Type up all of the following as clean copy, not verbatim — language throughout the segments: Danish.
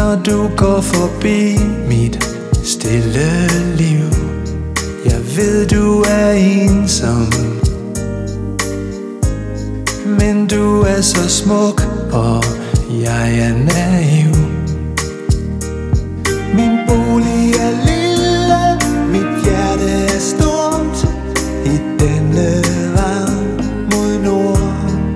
Når du går forbi mit stille liv, jeg ved du er ensom, men du er så smuk, og jeg er naiv. Min bolig er lille, mit hjerte er stort, i denne vej mod nord.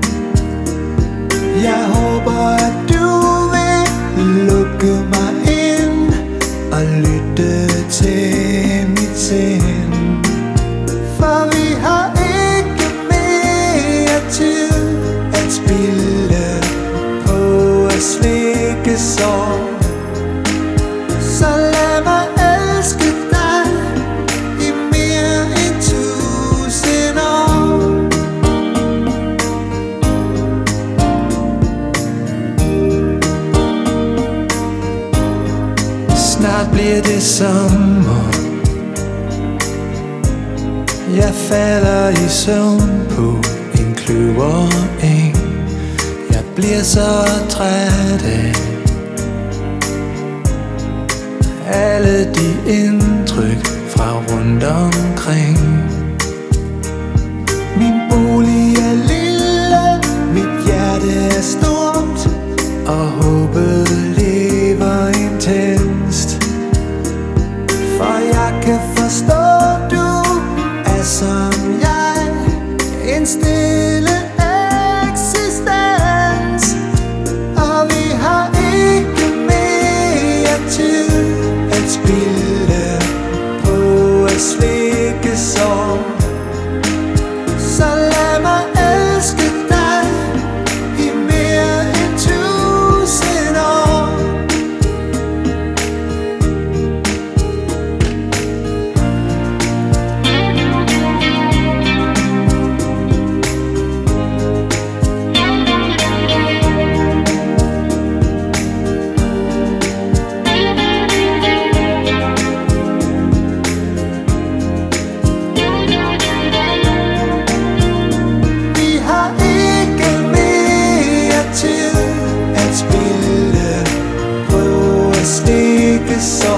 Jeg håber at du vil lukke mig ind og lytte til mit sind, for vi har ikke mere tid at spilde på at slikke sorg. Så lad mig elske dig i mere end 1000 år. Snart bliver det sommer, jeg falder i søvn på en kløvereng. Jeg bliver så træt af alle de indtryk fra rundt omkring. Min bolig er lille, mit hjerte er stort, og håbet lever intenst. For jeg kan forstå, du er som jeg, en stille eksistens, og vi har ikke mere tid at spilde på at slikke sorg. Så lad mig elske dig i mere end 1000 år. Spilde på at stikke så